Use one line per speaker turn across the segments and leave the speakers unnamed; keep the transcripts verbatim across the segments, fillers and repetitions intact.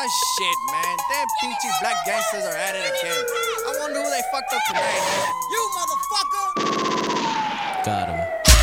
shit, man. Damn peachy black gangsters are at it again. I wonder who they fucked up today, man. You motherfucker!
Got him.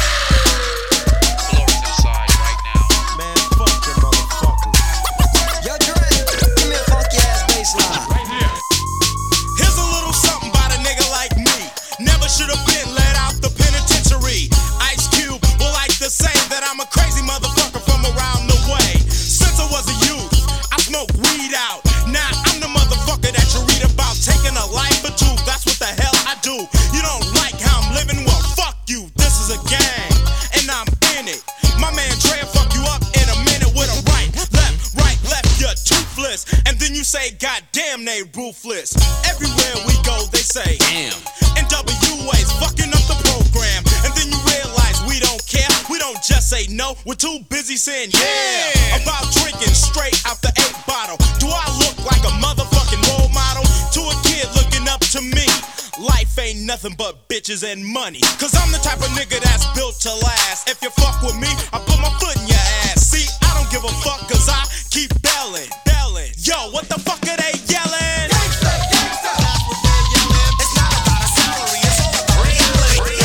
Blowing inside right now.
Man, fuck them motherfuckers. Yo, Dre, give me a funky ass bass line.
Right here.
Here's a little something about a nigga like me. Never should have been let out the penitentiary. Ice Cube will like to say that I'm a crazy motherfucker from around the way. Since I was a youth, I smoked weed out. Now I'm the motherfucker that you read about, taking a life or two. That's what the hell I do. You don't like how I'm living? Well, fuck you. This is a gang, and I'm in it. My man Dre will fuck you up in a minute with a right, left, right, left. You're toothless, and then you say, God damn, they ruthless. Everywhere we go, they say, damn. N W A's fucking up the program, and then you realize we don't care. We don't just say no, we're too busy saying yeah, yeah. About drinking straight out the eight bottle. Do I look like a motherfucking role model to a kid looking up to me? Life ain't nothing but bitches and money, cause I'm the type of nigga that's built to last. If you fuck with me, I put my foot in your ass. See, I don't give a fuck cause I keep belling, belling. Yo, what the fuck are they yelling? Gangsta, gangsta. That's what they're yelling. It's not about a salary, it's all about reality.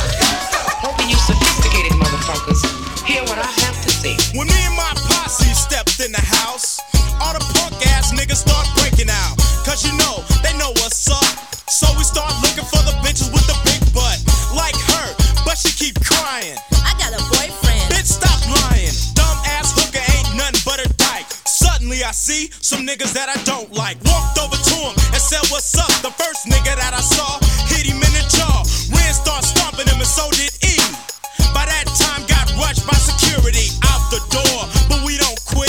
Hoping you sophisticated motherfuckers hear what I have to say.
When me and my posse stepped in the house, all the punk ass niggas start breaking out. Cause you know, they know what's up. So we start looking for the bitches with the big butt. Like her, but she keep crying.
I got a boyfriend.
Bitch, stop lying. Dumb ass hooker ain't nothing but a dyke. Suddenly I see some niggas that I don't like. Walked over to him and said, what's up? The first nigga that I saw hit him in the jaw. Ren started stomping him and so did E. By that time got rushed by security out the door, but we don't quit.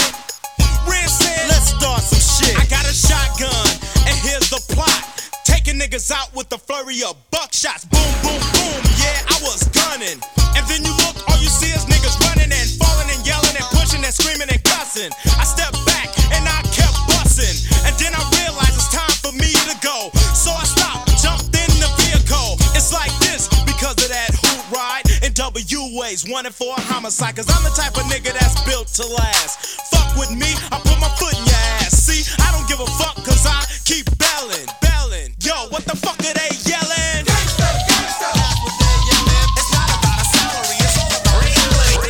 Ren said, let's start some shit. I got a shotgun and here's the plot. Taking niggas out with the flurry of buckshots. Boom, boom, boom, yeah, I was gunning. And then you look, all you see is niggas running and falling and yelling and pushing and screaming and cussing. I stepped back and I kept busting. And then I realized it's time for me to go. So I stopped, jumped in the vehicle. It's like this because of that hoot ride. And W A's wanted for a homicide. Cause I'm the type of nigga that's built to last. Fuck with me, I put my foot in your ass. See, I don't give a fuck cause I keep belling, belling. Yo, what the fuck are they yelling? Gangsta, gangsta. That's what they're yelling. It's not about a salary, it's all about reality.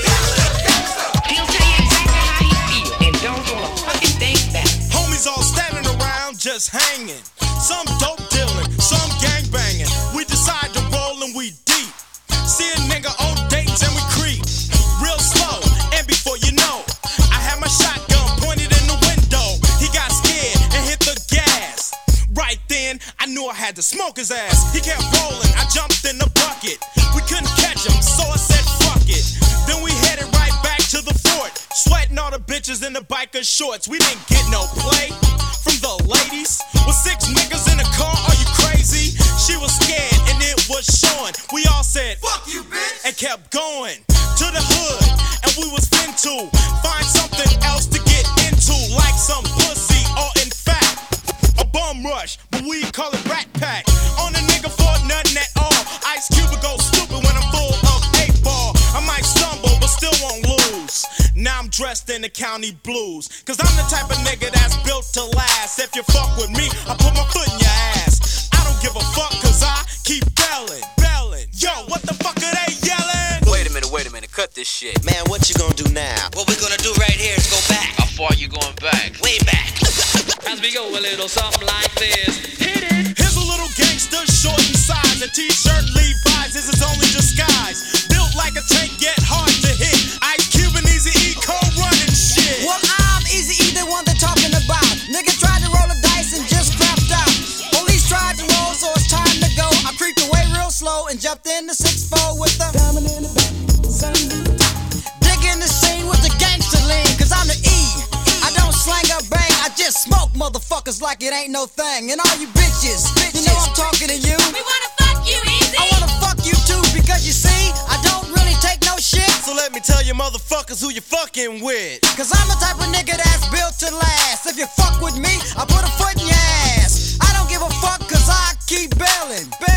He'll tell you exactly how he feel and don't hold a fucking thing back.
Homies all standing around just hanging. Some dope dealing, some gang banging. We decide to roll and we deep. See a nigga on dates and we creep. Real slow, and before you know, I had my shotgun pointed in the window. He got scared and hit the gas. Right then, I knew I had to smoke his ass. He kept rolling, I jumped in the bucket. We couldn't catch him, so I said fuck it. Then we headed right back to the fort, sweating all the bitches in the biker shorts. We didn't get no play from the ladies. With six niggas in the car, are you crazy? She was scared and it was showing. We all said fuck you, bitch, and kept going to the hood. And we was finna find something else to get into, like some pussy or in fact a bum rush, but we call it Rat Pack. On a nigga for nothing at all. Ice Cube will go stupid when I'm full of eight ball. I might stumble, but still won't lose. Now I'm dressed in the county blues, cause I'm the type of nigga that's built to last. If you fuck with me, I put my foot in your ass. I don't give a fuck cause I keep belling, belling. Yo, what the fuck are they yelling?
Wait a minute, wait a minute, cut this shit.
Man, what you gonna do now?
What we're gonna do right here is go back.
How far you going back?
Way back.
As we go a little something like this. Hit it.
Here's a little gangster, short in size. A t-shirt Levi's is his only disguise. Built like a tank, yet hard to hit. Ice Cube and Easy E cold running shit.
Well, I'm Easy E, the one they're talking about. Nigga tried to roll the dice and just crapped out. Police tried to roll, so it's time to go. I creeped away real slow and jumped in the six four with the diamond in the back. Digging the scene with the gangster lean, cause I'm the E. I don't slang or bang, I just smoke motherfuckers like it ain't no thing. And all you bitches, bitches, you know I'm talking to you.
We wanna fuck you, Easy.
I wanna fuck you too, because you see, I don't really take no shit.
So let me tell you motherfuckers who you fucking with.
Cause I'm the type of nigga that's built to last. If you fuck with me, I put a foot in your ass. I don't give a fuck cause I keep bailing, bailing.